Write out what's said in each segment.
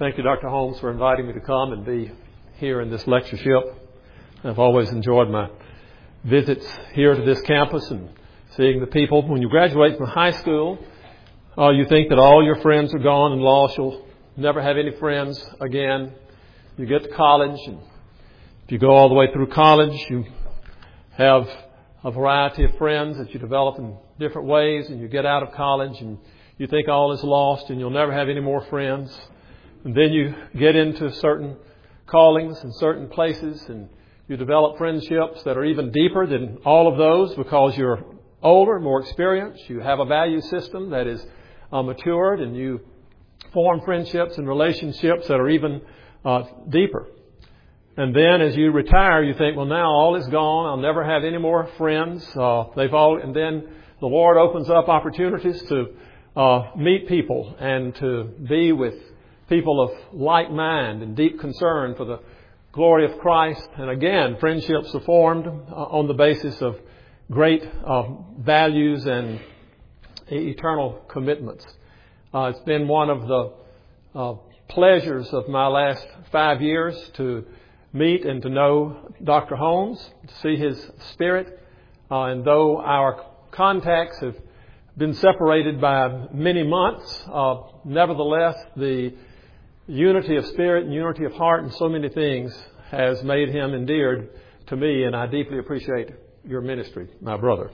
Thank you, Dr. Holmes, for inviting me to come and be here in this lectureship. I've always enjoyed my visits here to this campus and seeing the people. When you graduate from high school, you think that all your friends are gone and lost. You'll never have any friends again. You get to college, and if you go all the way through college, you have a variety of friends that you develop in different ways, and you get out of college and you think all is lost and you'll never have any more friends. And then you get into certain callings and certain places, and you develop friendships that are even deeper than all of those because you're older, more experienced. You have a value system that is matured, and you form friendships and relationships that are even deeper. And then as you retire, you think, well, now all is gone. I'll never have any more friends. And then the Lord opens up opportunities to meet people and to be with people of like mind and deep concern for the glory of Christ. And again, friendships are formed on the basis of great values and eternal commitments. It's been one of the pleasures of my last 5 years to meet and to know Dr. Holmes, to see his spirit. And though our contacts have been separated by many months, nevertheless, the unity of spirit and unity of heart and so many things has made him endeared to me, and I deeply appreciate your ministry, my brother.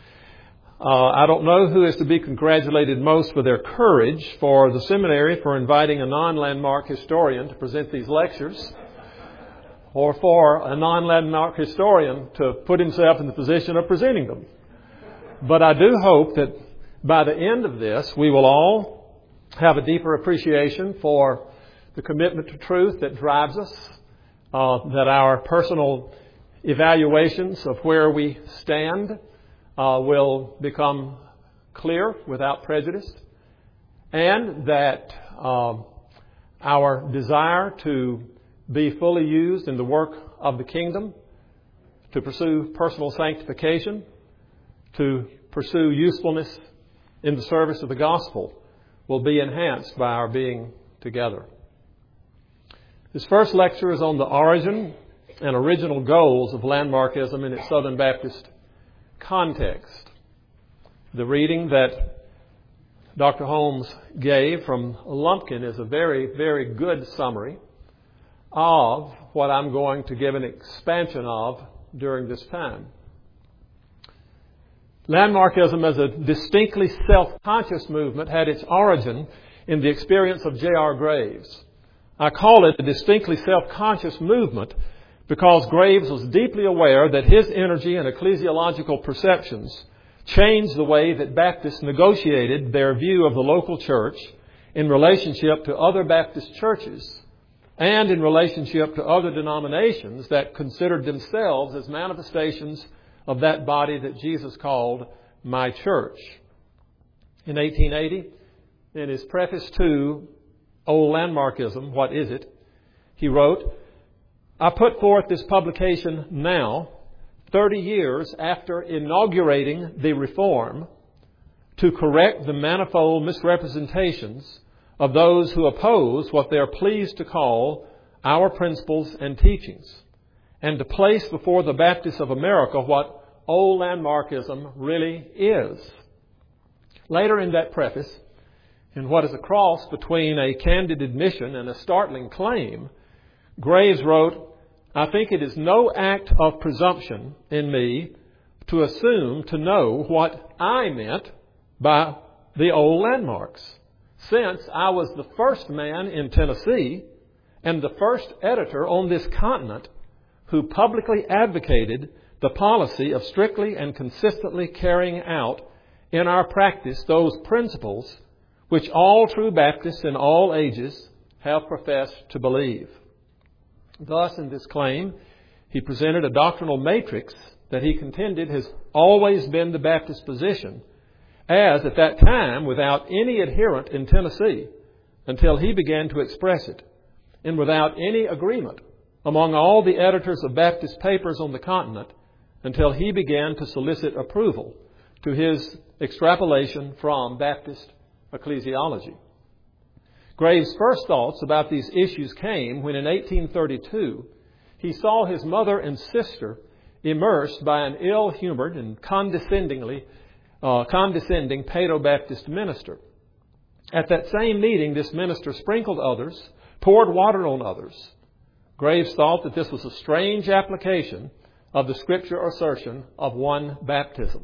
I don't know who is to be congratulated most for their courage for the seminary for inviting a non-landmark historian to present these lectures, or for a non-landmark historian to put himself in the position of presenting them. But I do hope that by the end of this, we will all have a deeper appreciation for the commitment to truth that drives us, that our personal evaluations of where we stand will become clear without prejudice, and that our desire to be fully used in the work of the kingdom, to pursue personal sanctification, to pursue usefulness in the service of the gospel, will be enhanced by our being together. This first lecture is on the origin and original goals of landmarkism in its Southern Baptist context. The reading that Dr. Holmes gave from Lumpkin is a very, very good summary of what I'm going to give an expansion of during this time. Landmarkism as a distinctly self-conscious movement had its origin in the experience of J.R. Graves. I call it a distinctly self-conscious movement because Graves was deeply aware that his energy and ecclesiological perceptions changed the way that Baptists negotiated their view of the local church in relationship to other Baptist churches and in relationship to other denominations that considered themselves as manifestations of that body that Jesus called my church. In 1880, in his preface to Old Landmarkism, What Is It?, he wrote, I put forth this publication now, 30 years after inaugurating the reform, to correct the manifold misrepresentations of those who oppose what they are pleased to call our principles and teachings, and to place before the Baptists of America what Old Landmarkism really is. Later in that preface, in what is a cross between a candid admission and a startling claim, Graves wrote, I think it is no act of presumption in me to assume to know what I meant by the old landmarks, since I was the first man in Tennessee and the first editor on this continent who publicly advocated the policy of strictly and consistently carrying out in our practice those principles which all true Baptists in all ages have professed to believe. Thus, in this claim, he presented a doctrinal matrix that he contended has always been the Baptist position, as at that time without any adherent in Tennessee until he began to express it, and without any agreement among all the editors of Baptist papers on the continent until he began to solicit approval to his extrapolation from Baptist ecclesiology. Graves' first thoughts about these issues came when in 1832 he saw his mother and sister immersed by an ill-humored and condescending Paedo-Baptist minister. At that same meeting, this minister sprinkled others, poured water on others. Graves thought that this was a strange application of the Scripture assertion of one baptism.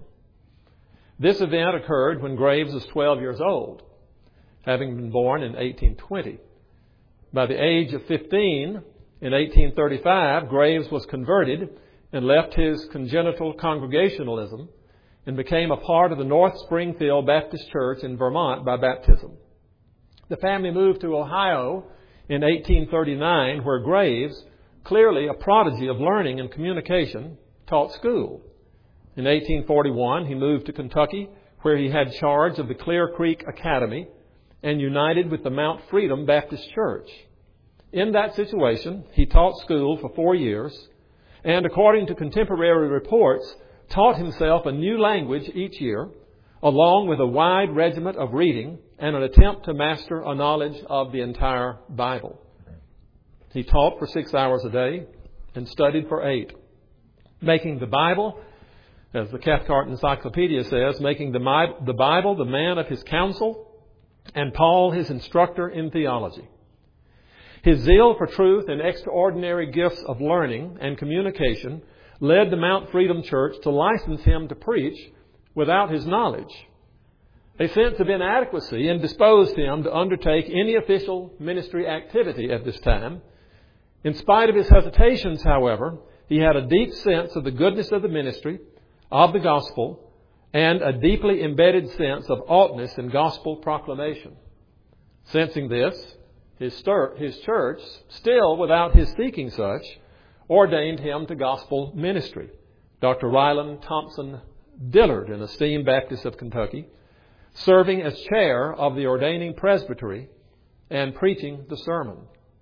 This event occurred when Graves was 12 years old, having been born in 1820. By the age of 15, in 1835, Graves was converted and left his congenital congregationalism and became a part of the North Springfield Baptist Church in Vermont by baptism. The family moved to Ohio in 1839, where Graves, clearly a prodigy of learning and communication, taught school. In 1841, he moved to Kentucky, where he had charge of the Clear Creek Academy and united with the Mount Freedom Baptist Church. In that situation, he taught school for 4 years, and according to contemporary reports, taught himself a new language each year, along with a wide regiment of reading and an attempt to master a knowledge of the entire Bible. He taught for 6 hours a day and studied for 8, making the Bible, as the Cathcart Encyclopedia says, making the Bible the man of his counsel and Paul his instructor in theology. His zeal for truth and extraordinary gifts of learning and communication led the Mount Freedom Church to license him to preach without his knowledge. A sense of inadequacy indisposed him to undertake any official ministry activity at this time. In spite of his hesitations, however, he had a deep sense of the goodness of the ministry, of the gospel, and a deeply embedded sense of oughtness in gospel proclamation. Sensing this, his church, still without his seeking such, ordained him to gospel ministry. Dr. Ryland Thompson Dillard, an esteemed Baptist of Kentucky, serving as chair of the ordaining presbytery and preaching the sermon.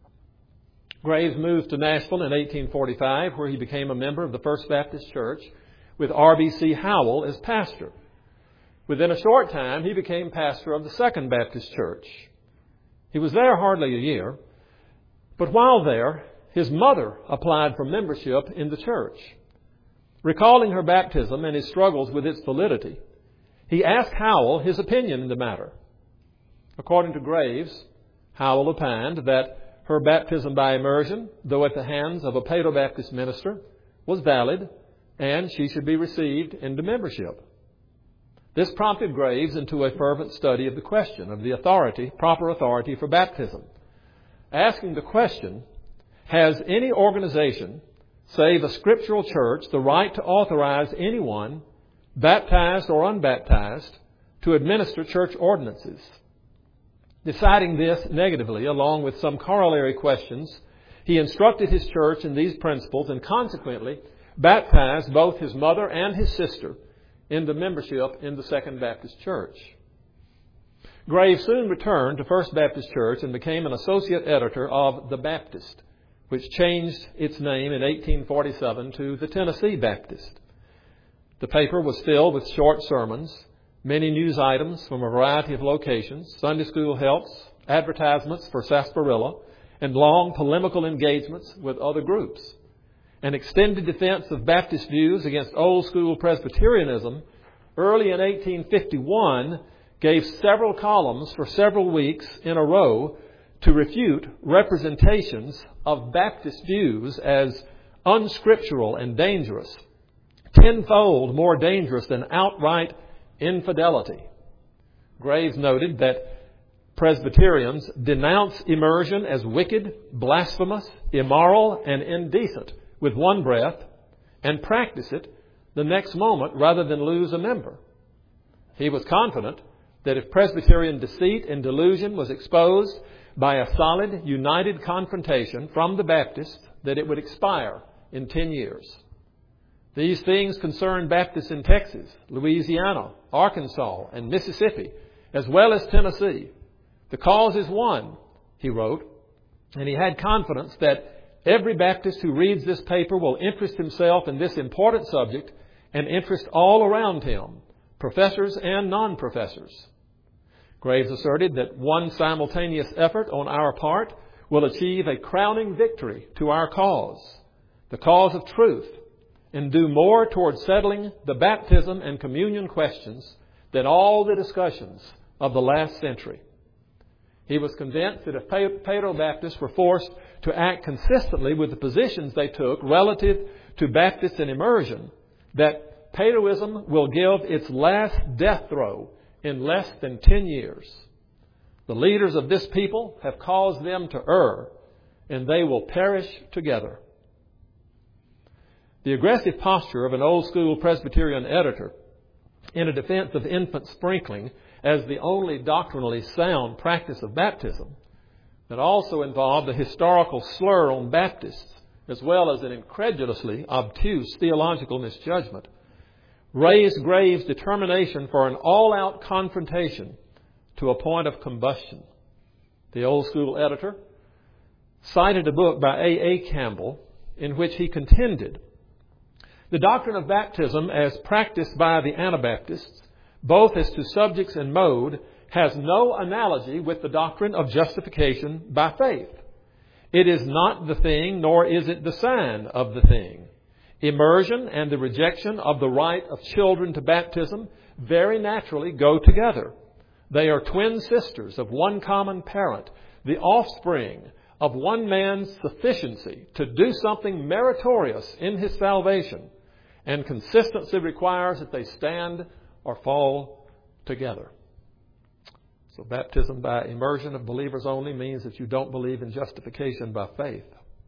Graves moved to Nashville in 1845, where he became a member of the First Baptist Church with R.B.C. Howell as pastor. Within a short time, he became pastor of the Second Baptist Church. He was there hardly a year, but while there, his mother applied for membership in the church. Recalling her baptism and his struggles with its validity, he asked Howell his opinion in the matter. According to Graves, Howell opined that her baptism by immersion, though at the hands of a Paedo-Baptist minister, was valid and she should be received into membership. This prompted Graves into a fervent study of the question of the proper authority for baptism, asking the question, has any organization, save a scriptural church, the right to authorize anyone, baptized or unbaptized, to administer church ordinances? Deciding this negatively, along with some corollary questions, he instructed his church in these principles and consequently baptized both his mother and his sister into membership in the Second Baptist Church. Graves soon returned to First Baptist Church and became an associate editor of The Baptist, which changed its name in 1847 to the Tennessee Baptist. The paper was filled with short sermons, many news items from a variety of locations, Sunday school helps, advertisements for sarsaparilla, and long polemical engagements with other groups. An extended defense of Baptist views against old school Presbyterianism early in 1851 gave several columns for several weeks in a row to refute representations of Baptist views as unscriptural and dangerous, tenfold more dangerous than outright infidelity. Graves noted that Presbyterians denounce immersion as wicked, blasphemous, immoral, and indecent with one breath and practice it the next moment rather than lose a member. He was confident that if Presbyterian deceit and delusion was exposed by a solid, united confrontation from the Baptists, that it would expire in 10 years. These things concern Baptists in Texas, Louisiana, Arkansas, and Mississippi, as well as Tennessee. The cause is one, he wrote, and he had confidence that every Baptist who reads this paper will interest himself in this important subject and interest all around him, professors and non-professors. Graves asserted that one simultaneous effort on our part will achieve a crowning victory to our cause, the cause of truth, and do more toward settling the baptism and communion questions than all the discussions of the last century. He was convinced that if Paedo-Baptists were forced to act consistently with the positions they took relative to Baptists and immersion, that Paedoism will give its last death throw in less than 10 years. The leaders of this people have caused them to err, and they will perish together. The aggressive posture of an old-school Presbyterian editor in a defense of infant sprinkling as the only doctrinally sound practice of baptism, that also involved a historical slur on Baptists, as well as an incredulously obtuse theological misjudgment, raised Graves' determination for an all-out confrontation to a point of combustion. The old-school editor cited a book by A.A. Campbell in which he contended the doctrine of baptism as practiced by the Anabaptists, both as to subjects and mode, has no analogy with the doctrine of justification by faith. It is not the thing, nor is it the sign of the thing. Immersion and the rejection of the right of children to baptism very naturally go together. They are twin sisters of one common parent, the offspring of one man's sufficiency to do something meritorious in his salvation, and consistency requires that they stand or fall together. So baptism by immersion of believers only means that you don't believe in justification by faith.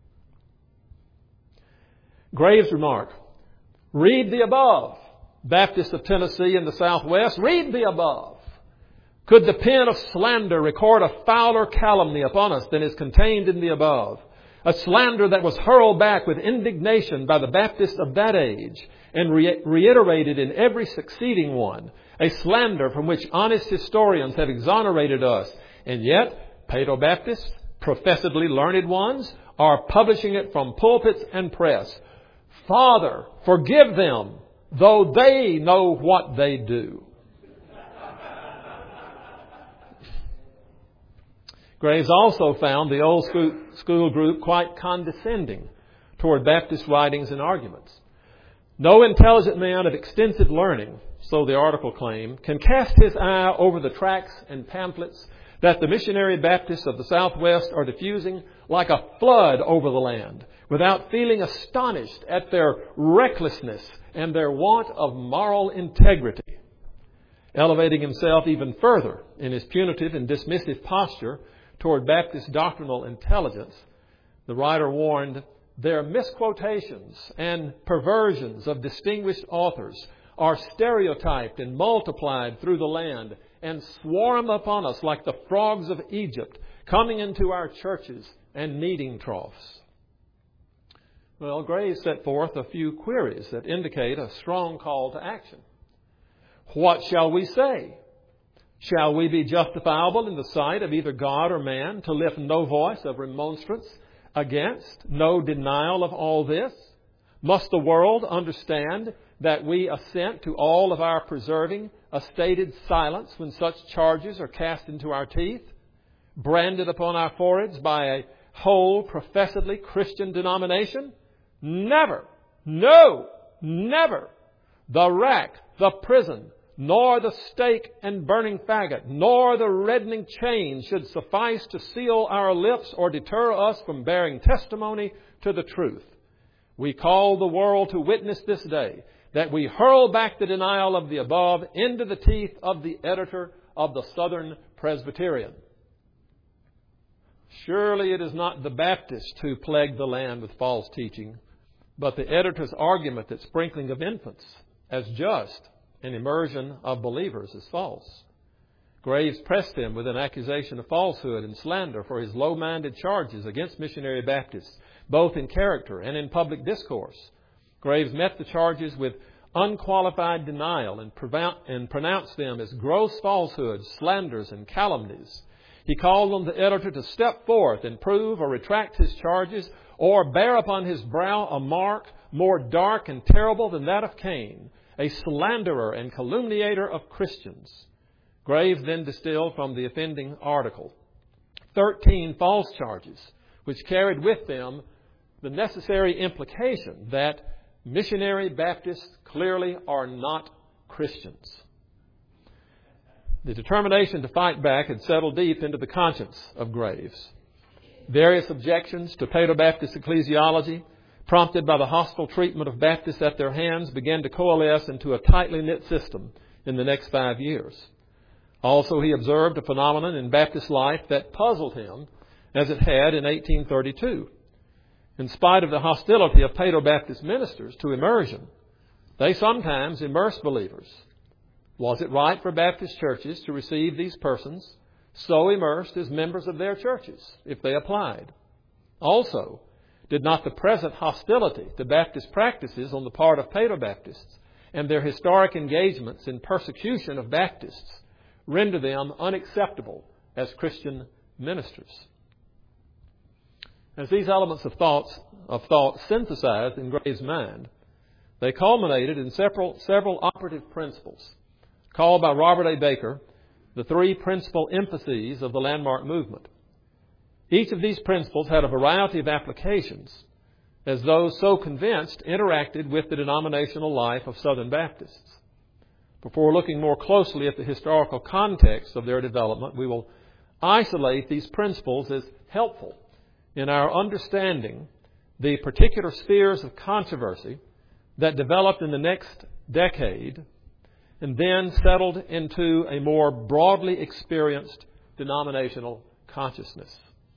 Graves' remark, read the above. Baptists of Tennessee and the Southwest, read the above. Could the pen of slander record a fouler calumny upon us than is contained in the above? A slander that was hurled back with indignation by the Baptists of that age and reiterated in every succeeding one. A slander from which honest historians have exonerated us. And yet, Paedo-Baptists, professedly learned ones, are publishing it from pulpits and press. Father, forgive them, though they know what they do. Graves also found the old school group quite condescending toward Baptist writings and arguments. No intelligent man of extensive learning, so the article claimed, can cast his eye over the tracts and pamphlets that the missionary Baptists of the Southwest are diffusing like a flood over the land without feeling astonished at their recklessness and their want of moral integrity. Elevating himself even further in his punitive and dismissive posture toward Baptist doctrinal intelligence, the writer warned, their misquotations and perversions of distinguished authors are stereotyped and multiplied through the land and swarm upon us like the frogs of Egypt, coming into our churches and kneading troughs. Well, Graves set forth a few queries that indicate a strong call to action. What shall we say? Shall we be justifiable in the sight of either God or man to lift no voice of remonstrance against, no denial of all this? Must the world understand that we assent to all of our preserving a stated silence when such charges are cast into our teeth, branded upon our foreheads by a whole professedly Christian denomination? Never, no, never. The rack, the prison, nor the stake and burning faggot, nor the reddening chain should suffice to seal our lips or deter us from bearing testimony to the truth. We call the world to witness this day that we hurl back the denial of the above into the teeth of the editor of the Southern Presbyterian. Surely it is not the Baptists who plague the land with false teaching, but the editor's argument that sprinkling of infants as just and immersion of believers is false. Graves pressed him with an accusation of falsehood and slander for his low-minded charges against missionary Baptists, both in character and in public discourse. Graves met the charges with unqualified denial and pronounced them as gross falsehoods, slanders, and calumnies. He called on the editor to step forth and prove or retract his charges or bear upon his brow a mark more dark and terrible than that of Cain, a slanderer and calumniator of Christians. Graves then distilled from the offending article 13 false charges, which carried with them the necessary implication that missionary Baptists clearly are not Christians. The determination to fight back had settled deep into the conscience of Graves. Various objections to Paedo-Baptist ecclesiology, prompted by the hostile treatment of Baptists at their hands, began to coalesce into a tightly knit system in the next 5 years. Also, he observed a phenomenon in Baptist life that puzzled him as it had in 1832. In spite of the hostility of Paedo-Baptist ministers to immersion, they sometimes immersed believers. Was it right for Baptist churches to receive these persons so immersed as members of their churches, if they applied? Also, did not the present hostility to Baptist practices on the part of Paedo-Baptists and their historic engagements in persecution of Baptists render them unacceptable as Christian ministers? As these elements of thought synthesized in Graves' mind, they culminated in several operative principles called by Robert A. Baker the 3 principal emphases of the landmark movement. Each of these principles had a variety of applications as those so convinced interacted with the denominational life of Southern Baptists. Before looking more closely at the historical context of their development, we will isolate these principles as helpful in our understanding the particular spheres of controversy that developed in the next decade and then settled into a more broadly experienced denominational consciousness.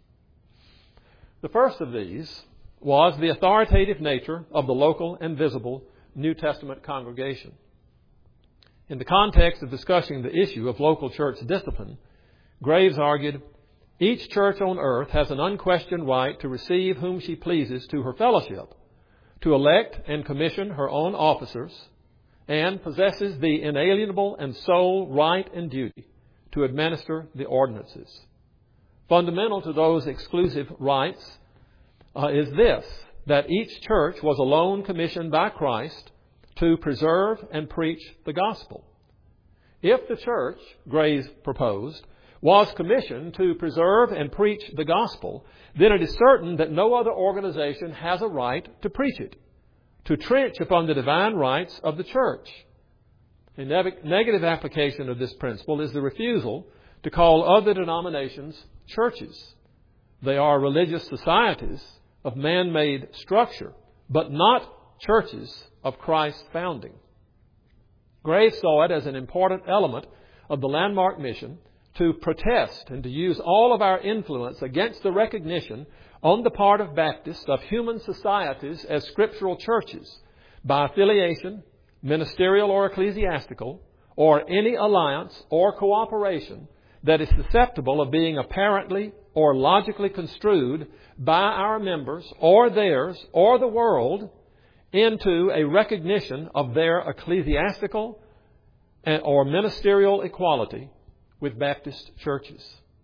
The first of these was the authoritative nature of the local and visible New Testament congregation. In the context of discussing the issue of local church discipline, Graves argued, each church on earth has an unquestioned right to receive whom she pleases to her fellowship, to elect and commission her own officers, and possesses the inalienable and sole right and duty to administer the ordinances. Fundamental to those exclusive rights is this, that each church was alone commissioned by Christ to preserve and preach the gospel. If the church, Graves proposed, was commissioned to preserve and preach the gospel, then it is certain that no other organization has a right to preach it, to trench upon the divine rights of the church. A negative application of this principle is the refusal to call other denominations churches. They are religious societies of man-made structure, but not churches of Christ's founding. Graves saw it as an important element of the landmark mission to protest and to use all of our influence against the recognition on the part of Baptists of human societies as scriptural churches by affiliation, ministerial or ecclesiastical, or any alliance or cooperation that is susceptible of being apparently or logically construed by our members or theirs or the world into a recognition of their ecclesiastical or ministerial equality with Baptist churches.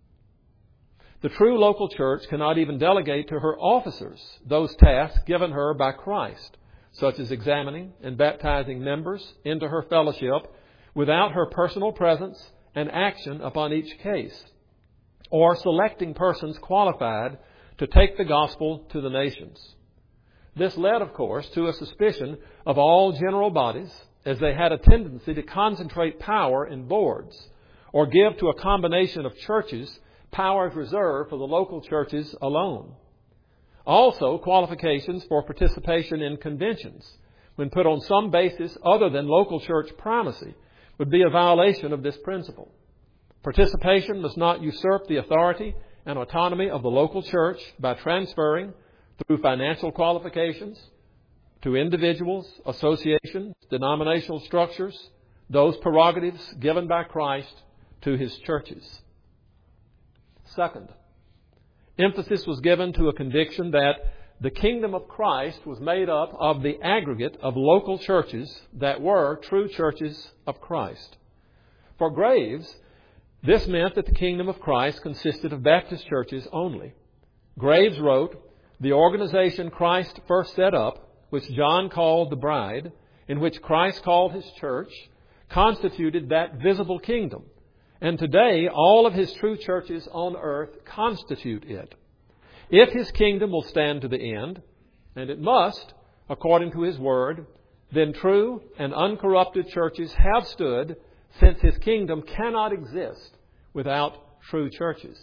The true local church cannot even delegate to her officers those tasks given her by Christ, such as examining and baptizing members into her fellowship without her personal presence and action upon each case, or selecting persons qualified to take the gospel to the nations. This led, of course, to a suspicion of all general bodies, as they had a tendency to concentrate power in boards, or give to a combination of churches powers reserved for the local churches alone. Also, qualifications for participation in conventions, when put on some basis other than local church primacy, would be a violation of this principle. Participation must not usurp the authority and autonomy of the local church by transferring, through financial qualifications, to individuals, associations, denominational structures, those prerogatives given by Christ to His churches. Second, emphasis was given to a conviction that the kingdom of Christ was made up of the aggregate of local churches that were true churches of Christ. For Graves, this meant that the kingdom of Christ consisted of Baptist churches only. Graves wrote, "The organization Christ first set up, which John called the bride, in which Christ called His church, constituted that visible kingdom, and today all of His true churches on earth constitute it. If His kingdom will stand to the end, and it must, according to His word, then true and uncorrupted churches have stood, since His kingdom cannot exist without true churches.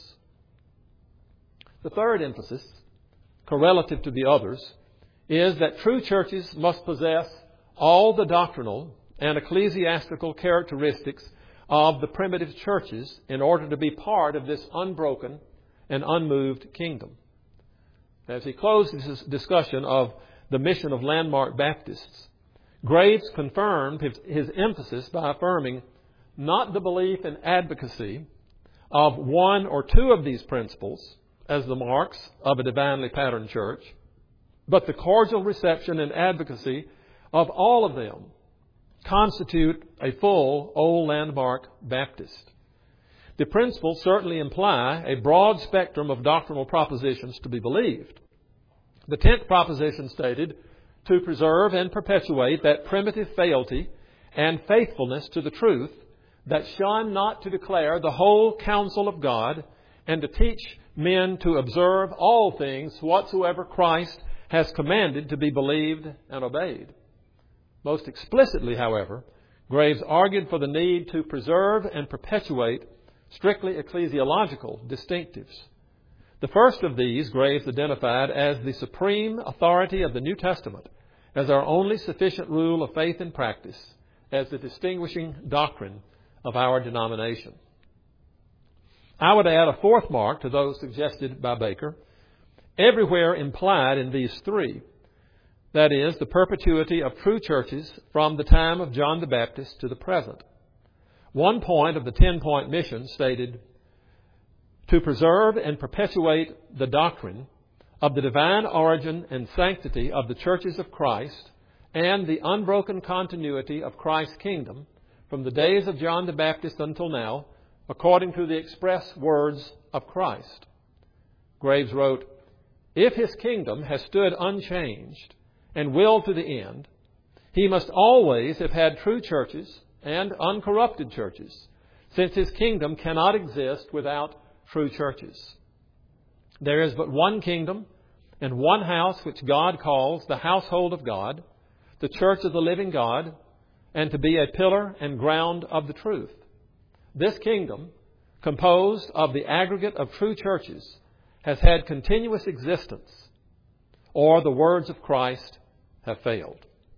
The third emphasis, correlative to the others, is that true churches must possess all the doctrinal and ecclesiastical characteristics of the primitive churches in order to be part of this unbroken and unmoved kingdom. As he closes his discussion of the mission of Landmark Baptists, Graves confirmed his emphasis by affirming not the belief and advocacy of one or two of these principles as the marks of a divinely patterned church, but the cordial reception and advocacy of all of them constitute a full Old Landmark Baptist. The principles certainly imply a broad spectrum of doctrinal propositions to be believed. The 10th proposition stated, to preserve and perpetuate that primitive fealty and faithfulness to the truth that shun not to declare the whole counsel of God and to teach men to observe all things whatsoever Christ has commanded to be believed and obeyed. Most explicitly, however, Graves argued for the need to preserve and perpetuate strictly ecclesiological distinctives. The first of these Graves identified as the supreme authority of the New Testament as our only sufficient rule of faith and practice, as the distinguishing doctrine of our denomination. I would add a fourth mark to those suggested by Baker, everywhere implied in these three, that is, the perpetuity of true churches from the time of John the Baptist to the present. One point of the 10-point mission stated, to preserve and perpetuate the doctrine of the divine origin and sanctity of the churches of Christ and the unbroken continuity of Christ's kingdom from the days of John the Baptist until now, according to the express words of Christ. Graves wrote, if His kingdom has stood unchanged and will to the end, He must always have had true churches and uncorrupted churches, since His kingdom cannot exist without true churches. There is but one kingdom and one house which God calls the household of God, the church of the living God, and to be a pillar and ground of the truth. This kingdom, composed of the aggregate of true churches, has had continuous existence, or the words of Christ have failed.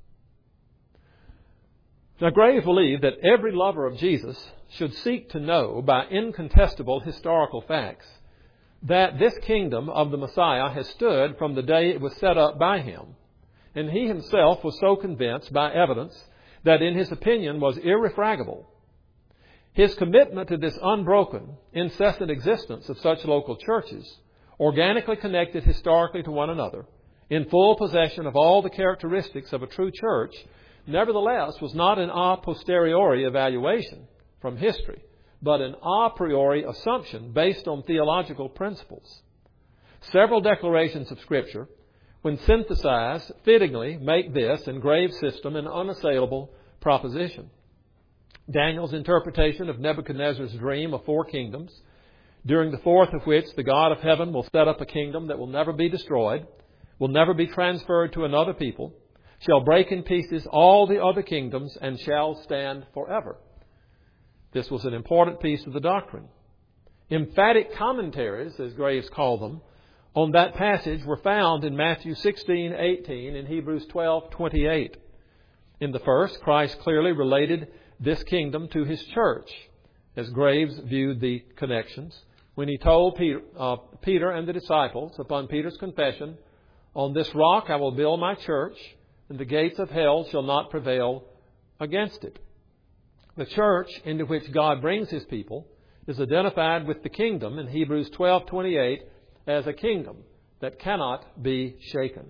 Now, Graves believed that every lover of Jesus should seek to know by incontestable historical facts that this kingdom of the Messiah has stood from the day it was set up by Him. And he himself was so convinced by evidence that in his opinion was irrefragable. His commitment to this unbroken, incessant existence of such local churches, organically connected historically to one another, in full possession of all the characteristics of a true church, nevertheless was not an a posteriori evaluation from history, but an a priori assumption based on theological principles. Several declarations of Scripture, when synthesized, fittingly make this, in Graves' system, an unassailable proposition. Daniel's interpretation of Nebuchadnezzar's dream of 4 kingdoms, during the fourth of which the God of heaven will set up a kingdom that will never be destroyed, will never be transferred to another people, shall break in pieces all the other kingdoms, and shall stand forever. This was an important piece of the doctrine. Emphatic commentaries, as Graves called them, on that passage were found in Matthew 16:18 and Hebrews 12:28. In the first, Christ clearly related this kingdom to His church, as Graves viewed the connections, when He told Peter and the disciples, upon Peter's confession, on this rock I will build my church, and the gates of hell shall not prevail against it. The church into which God brings His people is identified with the kingdom in Hebrews 12:28 as a kingdom that cannot be shaken.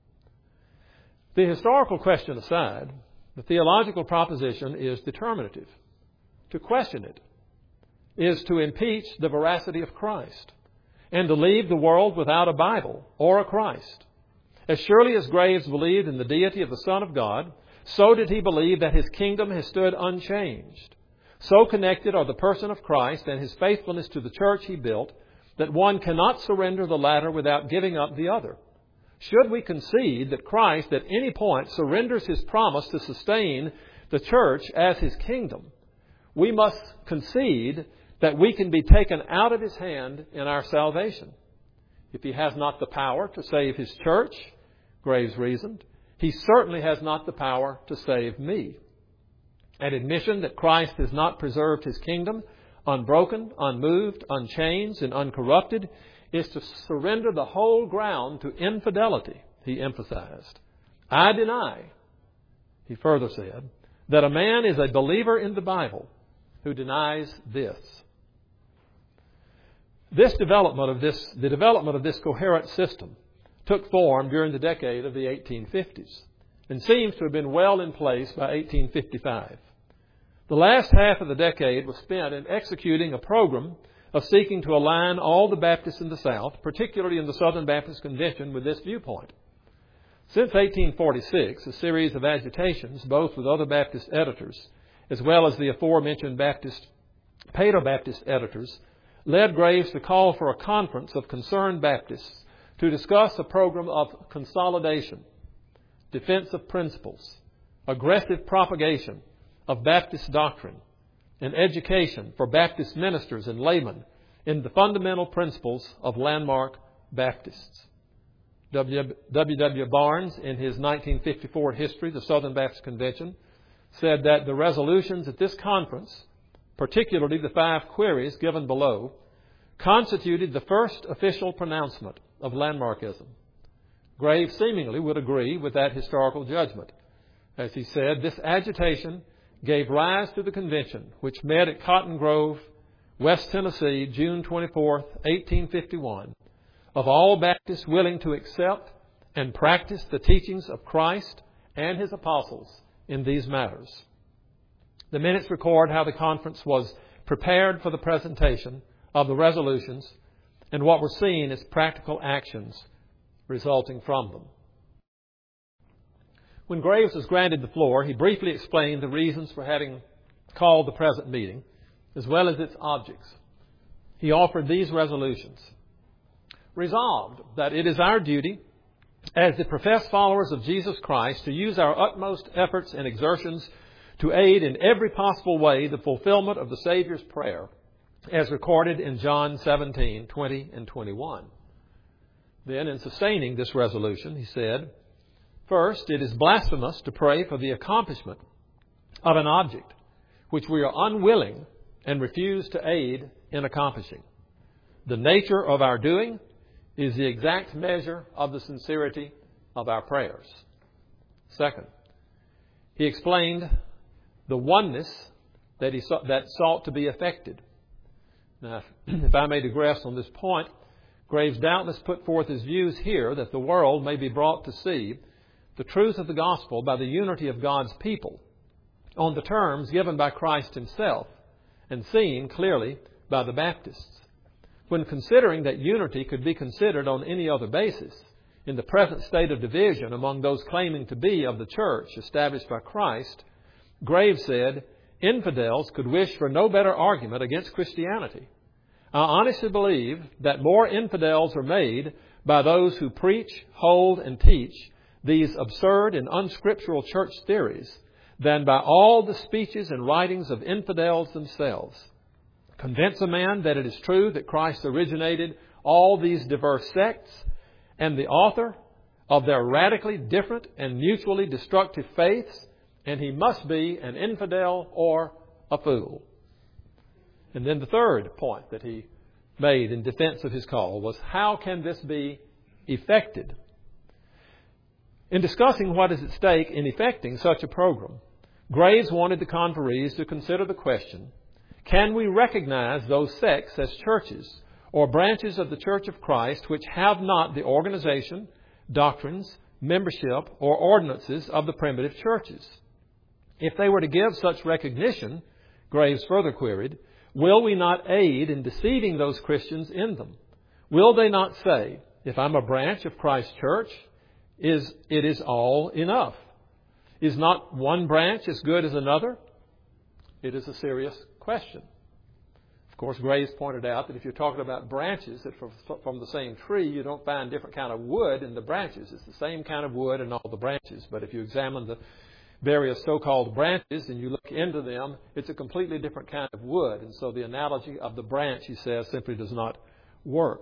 The historical question aside, the theological proposition is determinative. To question it is to impeach the veracity of Christ and to leave the world without a Bible or a Christ. As surely as Graves believed in the deity of the Son of God, so did he believe that His kingdom has stood unchanged. So connected are the person of Christ and his faithfulness to the church he built that one cannot surrender the latter without giving up the other. Should we concede that Christ at any point surrenders his promise to sustain the church as his kingdom, we must concede that we can be taken out of his hand in our salvation. If he has not the power to save his church, Graves reasoned, he certainly has not the power to save me. An admission that Christ has not preserved his kingdom unbroken, unmoved, unchanged, and uncorrupted is to surrender the whole ground to infidelity, he emphasized. I deny, he further said, that a man is a believer in the Bible who denies this. The development of this coherent system took form during the decade of the 1850s and seems to have been well in place by 1855. The last half of the decade was spent in executing a program of seeking to align all the Baptists in the South, particularly in the Southern Baptist Convention, with this viewpoint. Since 1846, a series of agitations, both with other Baptist editors, as well as the aforementioned Paedo-Baptist editors, led Graves to call for a conference of concerned Baptists to discuss a program of consolidation, defense of principles, aggressive propagation of Baptist doctrine, and education for Baptist ministers and laymen in the fundamental principles of landmark Baptists. W. Barnes, in his 1954 history, the Southern Baptist Convention, said that the resolutions at this conference, particularly the 5 queries given below, constituted the first official pronouncement of landmarkism. Graves seemingly would agree with that historical judgment. As he said, this agitation gave rise to the convention, which met at Cotton Grove, West Tennessee, June 24, 1851, of all Baptists willing to accept and practice the teachings of Christ and his apostles in these matters. The minutes record how the conference was prepared for the presentation of the resolutions and what were seen as practical actions resulting from them. When Graves was granted the floor, he briefly explained the reasons for having called the present meeting, as well as its objects. He offered these resolutions. Resolved that it is our duty, as the professed followers of Jesus Christ, to use our utmost efforts and exertions to aid in every possible way the fulfillment of the Savior's prayer, as recorded in John 17:20 and 21. Then, in sustaining this resolution, he said, first, it is blasphemous to pray for the accomplishment of an object which we are unwilling and refuse to aid in accomplishing. The nature of our doing is the exact measure of the sincerity of our prayers. Second, he explained the oneness that sought to be effected. Now, if I may digress on this point, Graves doubtless put forth his views here that the world may be brought to see the truth of the gospel by the unity of God's people on the terms given by Christ himself and seen clearly by the Baptists. When considering that unity could be considered on any other basis, in the present state of division among those claiming to be of the church established by Christ, Graves said, infidels could wish for no better argument against Christianity. I honestly believe that more infidels are made by those who preach, hold, and teach these absurd and unscriptural church theories than by all the speeches and writings of infidels themselves. Convince a man that it is true that Christ originated all these diverse sects and the author of their radically different and mutually destructive faiths, and he must be an infidel or a fool. And then the third point that he made in defense of his call was, how can this be effected? In discussing what is at stake in effecting such a program, Graves wanted the conferees to consider the question, can we recognize those sects as churches or branches of the Church of Christ which have not the organization, doctrines, membership, or ordinances of the primitive churches? If they were to give such recognition, Graves further queried, will we not aid in deceiving those Christians in them? Will they not say, if I'm a branch of Christ's church, it is all enough? Is not one branch as good as another? it is a serious question. Of course, Graves pointed out that if you're talking about branches that from the same tree, you don't find different kind of wood in the branches. It's the same kind of wood in all the branches. But if you examine the various so-called branches and you look into them, it's a completely different kind of wood. And so the analogy of the branch, he says, simply does not work.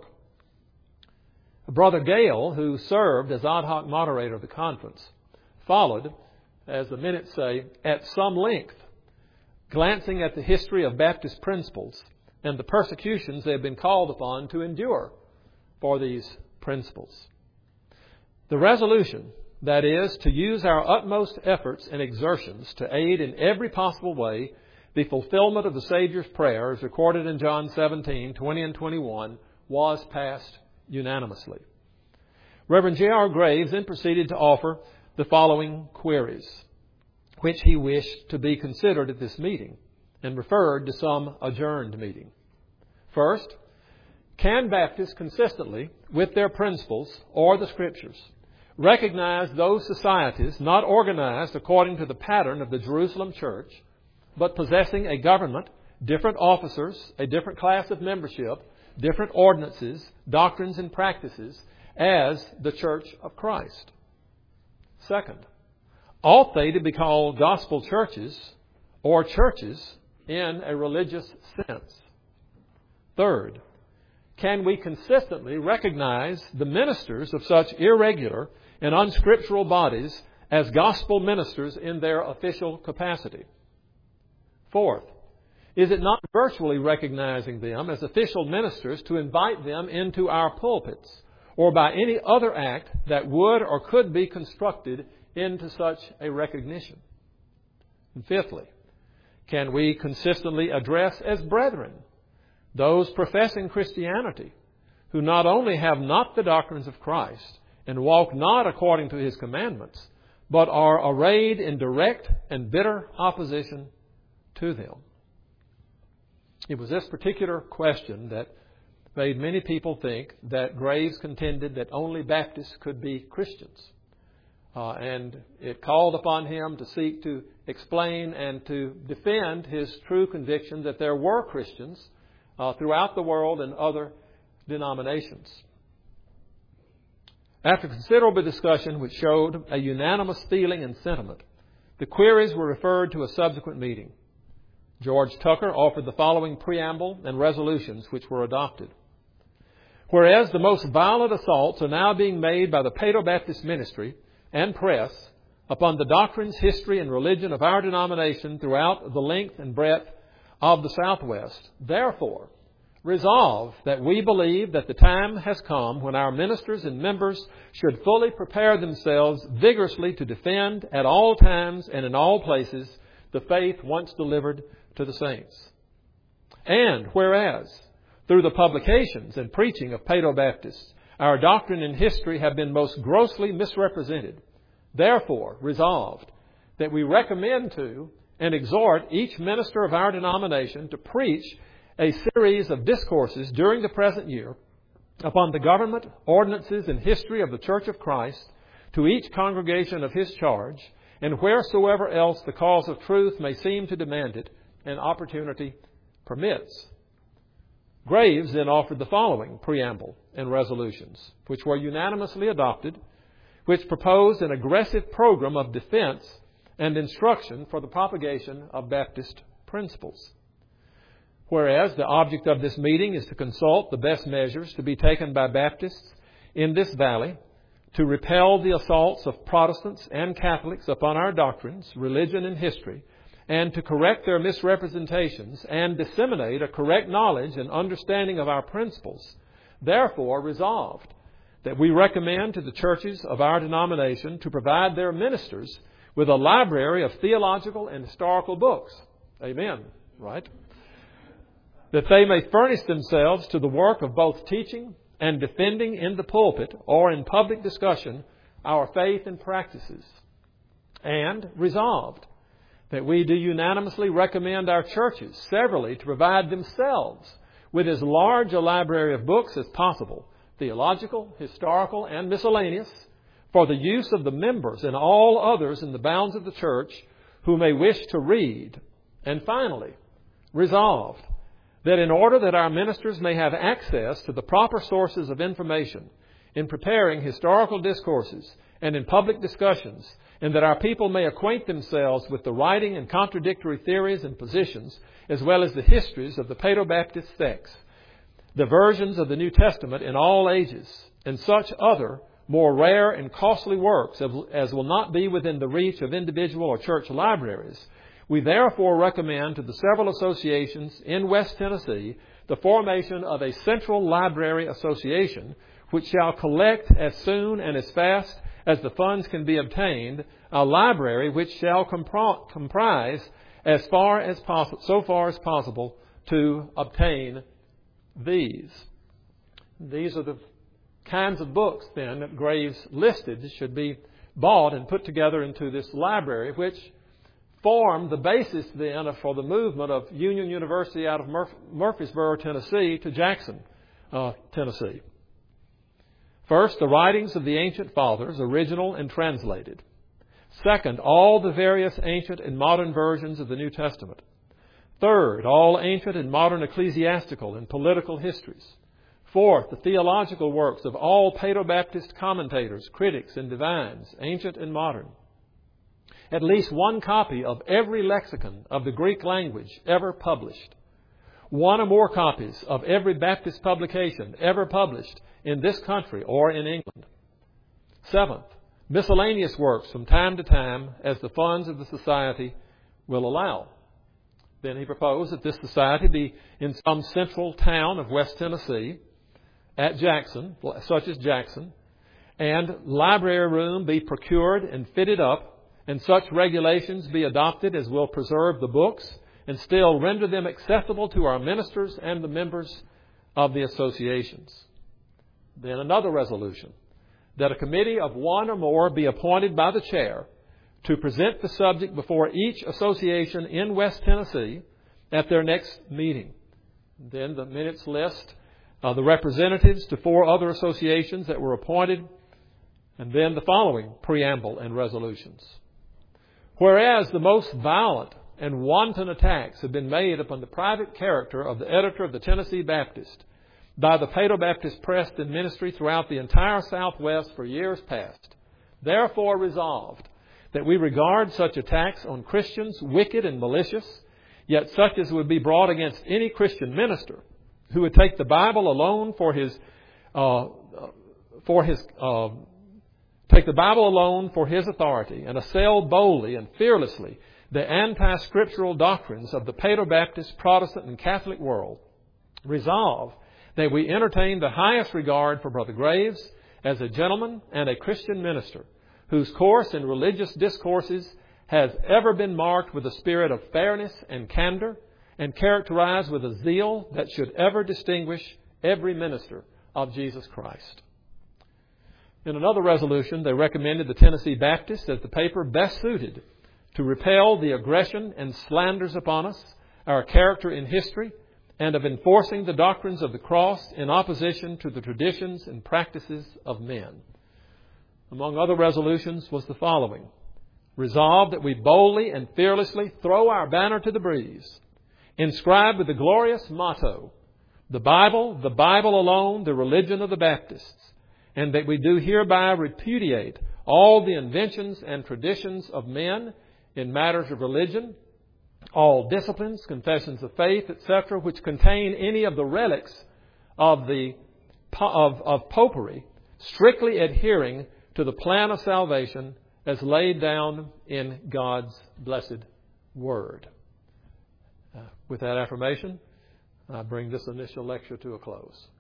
Brother Gale, who served as ad hoc moderator of the conference, followed, as the minutes say, at some length, glancing at the history of Baptist principles and the persecutions they have been called upon to endure for these principles. The resolution, that is, to use our utmost efforts and exertions to aid in every possible way the fulfillment of the Savior's prayer, as recorded in John 17:20 and 21, was passed unanimously. Reverend J.R. Graves then proceeded to offer the following queries, which he wished to be considered at this meeting and referred to some adjourned meeting. First, can Baptists consistently, with their principles or the Scriptures, recognize those societies not organized according to the pattern of the Jerusalem church, but possessing a government, different officers, a different class of membership, different ordinances, doctrines, and practices as the Church of Christ? Second, ought they to be called gospel churches or churches in a religious sense? Third, can we consistently recognize the ministers of such irregular and unscriptural bodies as gospel ministers in their official capacity? Fourth, is it not virtually recognizing them as official ministers to invite them into our pulpits or by any other act that would or could be constructed into such a recognition? And fifthly, can we consistently address as brethren those professing Christianity who not only have not the doctrines of Christ and walk not according to His commandments, but are arrayed in direct and bitter opposition to them? It was this particular question that made many people think that Graves contended that only Baptists could be Christians. And it called upon him to seek to explain and to defend his true conviction that there were Christians throughout the world and other denominations. After considerable discussion which showed a unanimous feeling and sentiment, the queries were referred to a subsequent meeting. George Tucker offered the following preamble and resolutions which were adopted. Whereas the most violent assaults are now being made by the Paedo-Baptist ministry and press upon the doctrines, history, and religion of our denomination throughout the length and breadth of the Southwest, therefore, resolve that we believe that the time has come when our ministers and members should fully prepare themselves vigorously to defend at all times and in all places the faith once delivered to the saints. And whereas, through the publications and preaching of Paedo-Baptists, our doctrine and history have been most grossly misrepresented, therefore resolved that we recommend to and exhort each minister of our denomination to preach a series of discourses during the present year upon the government, ordinances, and history of the Church of Christ to each congregation of his charge, and wheresoever else the cause of truth may seem to demand it and opportunity permits. Graves then offered the following preamble and resolutions, which were unanimously adopted, which proposed an aggressive program of defense and instruction for the propagation of Baptist principles. Whereas the object of this meeting is to consult the best measures to be taken by Baptists in this valley to repel the assaults of Protestants and Catholics upon our doctrines, religion, and history, and to correct their misrepresentations and disseminate a correct knowledge and understanding of our principles, therefore resolved that we recommend to the churches of our denomination to provide their ministers with a library of theological and historical books. Amen. Right? That they may furnish themselves to the work of both teaching and defending in the pulpit or in public discussion our faith and practices. And resolved that we do unanimously recommend our churches severally to provide themselves with as large a library of books as possible, theological, historical, and miscellaneous, for the use of the members and all others in the bounds of the church who may wish to read And finally, resolved that in order that our ministers may have access to the proper sources of information in preparing historical discourses and in public discussions, and that our people may acquaint themselves with the writing and contradictory theories and positions, as well as the histories of the Paedo-Baptist sects, the versions of the New Testament in all ages, and such other more rare and costly works as will not be within the reach of individual or church libraries, we therefore recommend to the several associations in West Tennessee the formation of a central library association, which shall collect as soon and as fast as the funds can be obtained, a library which shall comprise so far as possible to obtain these. These are the kinds of books, then, that Graves listed should be bought and put together into this library, which formed the basis, then, for the movement of Union University out of Murfreesboro, Tennessee, to Jackson, Tennessee. First, the writings of the ancient fathers, original and translated. Second, all the various ancient and modern versions of the New Testament. Third, all ancient and modern ecclesiastical and political histories. Fourth, the theological works of all Paedo-Baptist commentators, critics, and divines, ancient and modern. At least one copy of every lexicon of the Greek language ever published. One or more copies of every Baptist publication ever published in this country or in England. Seventh, miscellaneous works from time to time as the funds of the society will allow. Then he proposed that this society be in some central town of West Tennessee, at Jackson, such as Jackson, and library room be procured and fitted up, and such regulations be adopted as will preserve the books and still render them accessible to our ministers and the members of the associations. Then another resolution, that a committee of one or more be appointed by the chair to present the subject before each association in West Tennessee at their next meeting. Then the minutes list the representatives to 4 other associations that were appointed, and then the following preamble and resolutions. Whereas the most violent and wanton attacks have been made upon the private character of the editor of the Tennessee Baptist by the Paedo-Baptist press and ministry throughout the entire Southwest for years past, therefore resolved that we regard such attacks on Christians wicked and malicious, yet such as would be brought against any Christian minister who would take the Bible alone for his authority and assail boldly and fearlessly the anti-scriptural doctrines of the Paedo-Baptist, Protestant, and Catholic world, resolve that we entertain the highest regard for Brother Graves as a gentleman and a Christian minister, whose course in religious discourses has ever been marked with a spirit of fairness and candor, and characterized with a zeal that should ever distinguish every minister of Jesus Christ. In another resolution, they recommended the Tennessee Baptist as the paper best suited to repel the aggression and slanders upon us, our character in history, and of enforcing the doctrines of the cross in opposition to the traditions and practices of men. Among other resolutions was the following. Resolved that we boldly and fearlessly throw our banner to the breeze, inscribed with the glorious motto, the Bible alone, the religion of the Baptists, and that we do hereby repudiate all the inventions and traditions of men in matters of religion, all disciplines, confessions of faith, etc., which contain any of the relics of popery, strictly adhering to the plan of salvation as laid down in God's blessed Word. With that affirmation, I bring this initial lecture to a close.